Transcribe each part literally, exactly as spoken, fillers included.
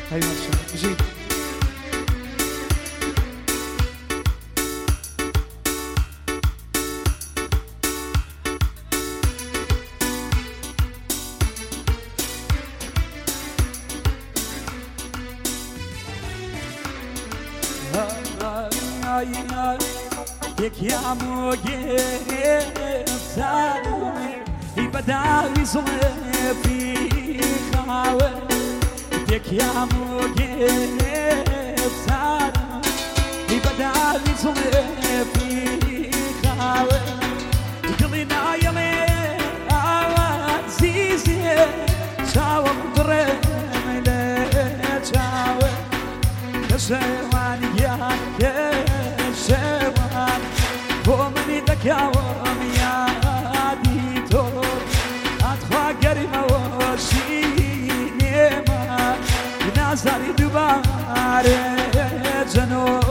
هاي ما شاء الله زين. يا موجب زادومي يبدأ يزوم في خاوة يك يا موجب زادومي يبدأ يزوم في خاوة قلنا يلي عزيزي شاوم برم لا شاوم كشوان يا كشوان ومني دكاوم يا ديتور أتخوا قريبا وشيني ما نازل دوبار جنو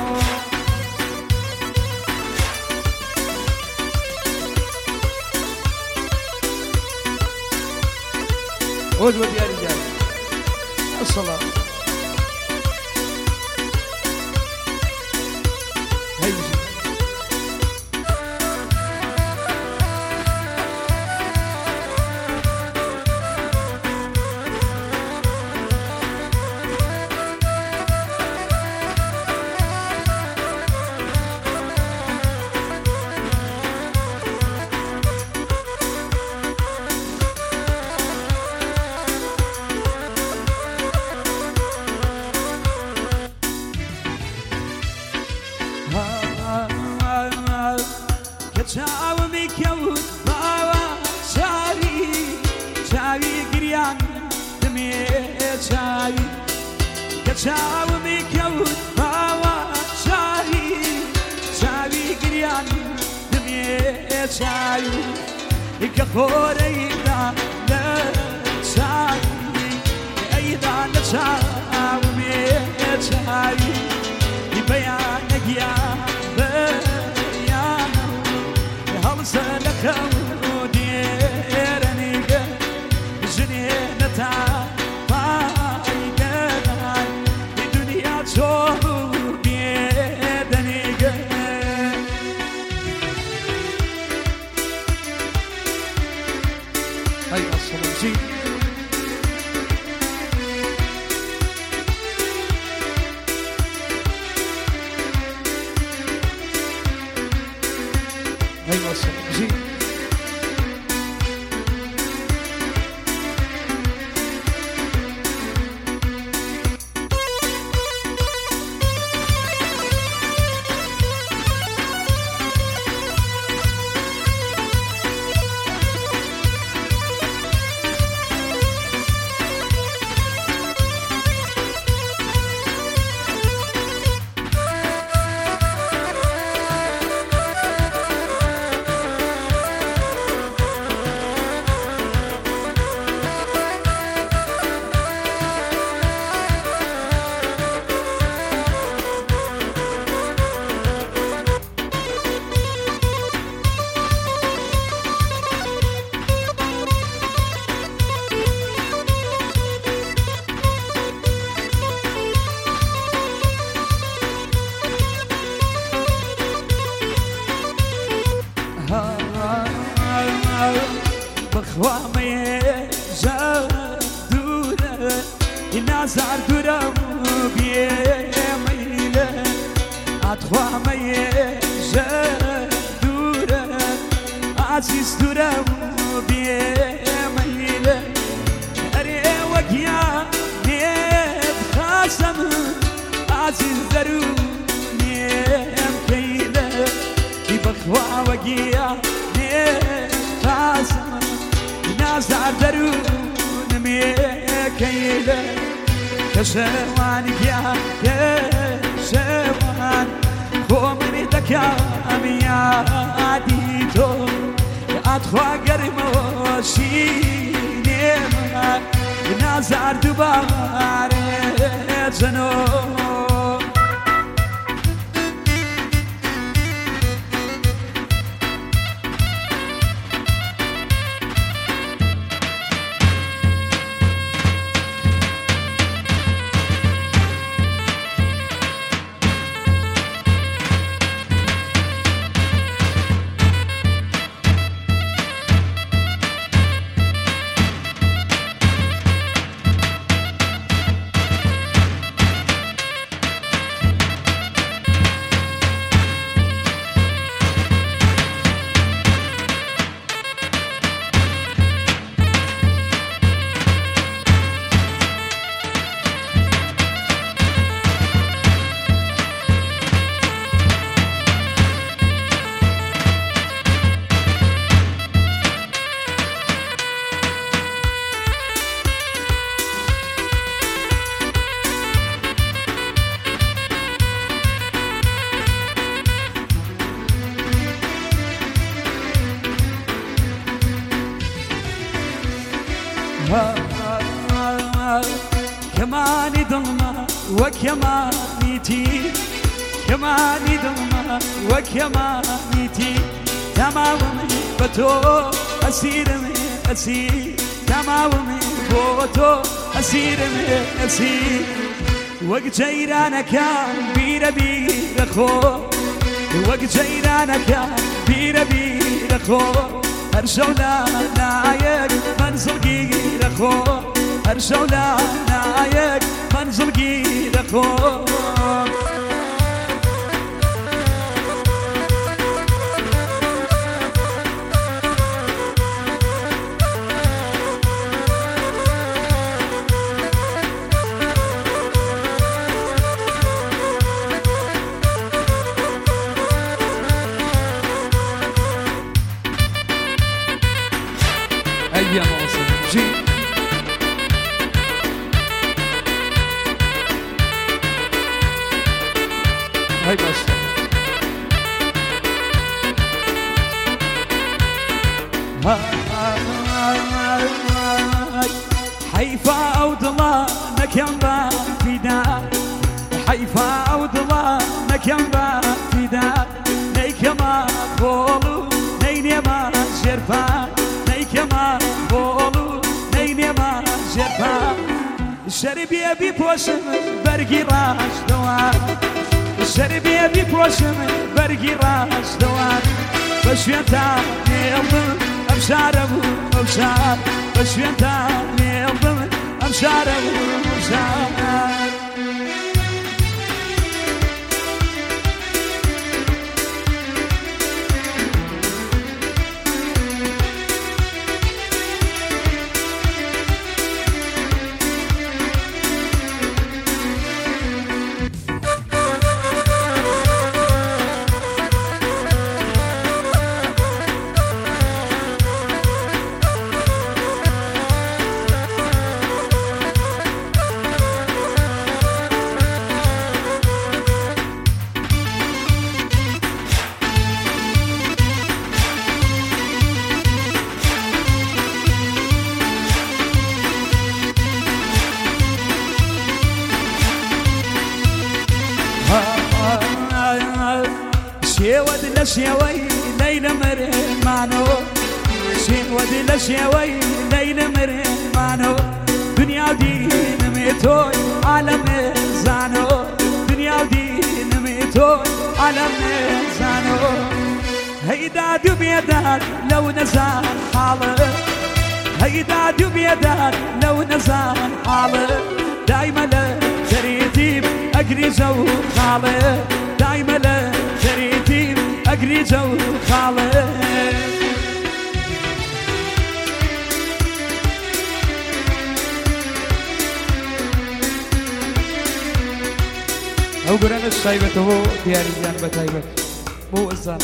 ود ود يا رجال الصلاة هيجي كتاومي كود باوا شاوي شاوي قريان دمي شاوي كتاومي كود باوا شاوي شاوي قريان دمي شاوي كخوري لا لا شاوي أيضا شاوي شاوي بيانك يا سلك وديرني جنينة فايقة الدنيا تشوف بيدني هاي الصلاة زين. هاي ما شاء الله زين. بخوامي زادورة الناس عردورة بيميلة أتخوامي زادورة عزيز دورة بيميلة أري وقيا نيت خاسم عزيز درو نيم كيلة بخوا وقيا نيت خاسم ناس عردرون ميكيلة كشوان يا كشوان خومني دكام يا ديتو أتخوا قريب وشيني ما ناس عردوبار جنو كماني ضلمة وكمانيتي كماني ضلمة وكمانيتي تمامي بتو أسير من أسير تمامي بتو أسير من أسير وقت جيرانك كان بير بير خو وقت جيرانك كان بير بير خو هرشولا نايك منزل جير خو هرشولا نايك منزل جير خو أيام وصل جي هاي بس حيفا أو ضلا نكيم بافيدا حيفا أو ضلا نكيم بافيدا نيكما بولو نينيما جرفان نيكما بولو نينيما جرفان الشربي أبي بوشم برقي راش دوان الشربي أبي بوشم برقي راش دوان بشويتا نيلم أمشار أبو أمشار بشويتا نيلم أمشار أبو أمشار شيود لشيوي ليلة مرين مانو شيود لشيوي ليلة مرين مانو دنيا ودين ميتوي عالم زانو دنيا ودين ميتوي عالم زانو هيدا دبيدات لو نزال حالك هيدا دبيدات لو نزال حالك دايما لتريتيب أجري جو خالك دايما لتريتيب أجري جو خالك أو قرن الشايبة هو دياري جان بتايبة مو إنسان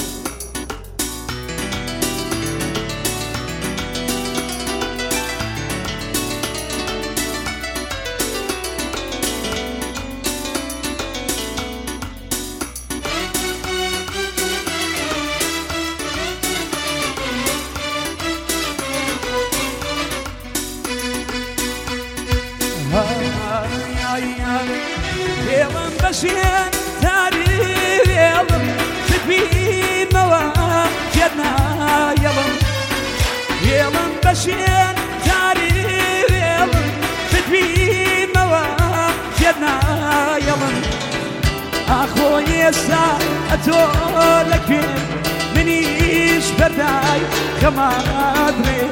يلم بشين تاريخ يلم تبين مواجدنا يلم يلم بشين تاريخ يلم تبين مواجدنا يلم أخوي سأتولك منيش بداي كما أدري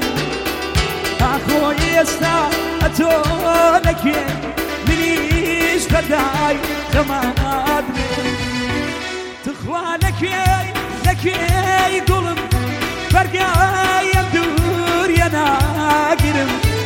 أخوي سأتولك منيش بداي كما أدري تخوى لك لك ظلم فرقا يمدور يا ناقرم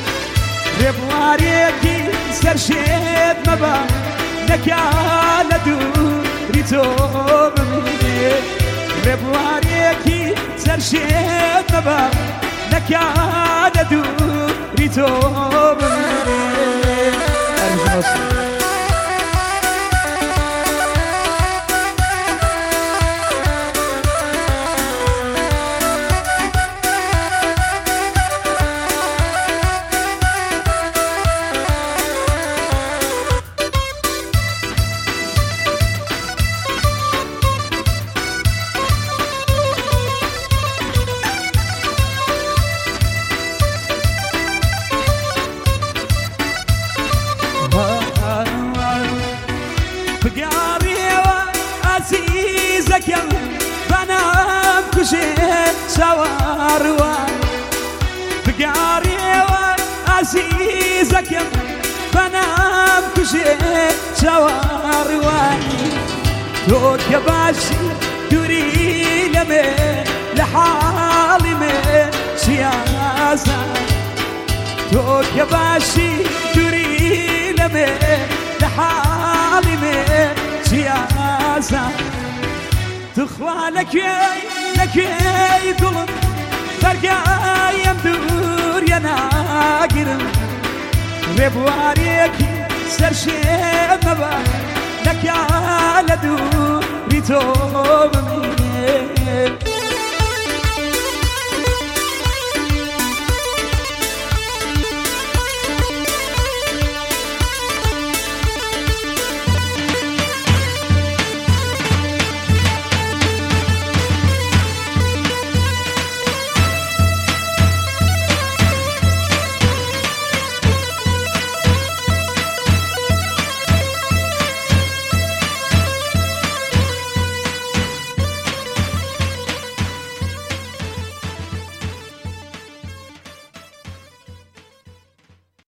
ربواريكي سرشيد مبا نكال دوري توبمي ربواريكي سرشيد مبا نكال دوري توبمي چاوەڕوان بگاڕێوە ئازیزەکەم بەنام کوژێ چاوەڕوانی تۆ کە باشی دووری لەمێ لە حاڵی من چیازان تۆ کە باشی دووری لەمێ لە حاڵی من چیازان تخوا لەکوێی لەکوێی دڵم بەرگایم دووریە ناگرم ڕێبوارێکی سەرشێم مەبە نەکا لە دووری تۆ بمێن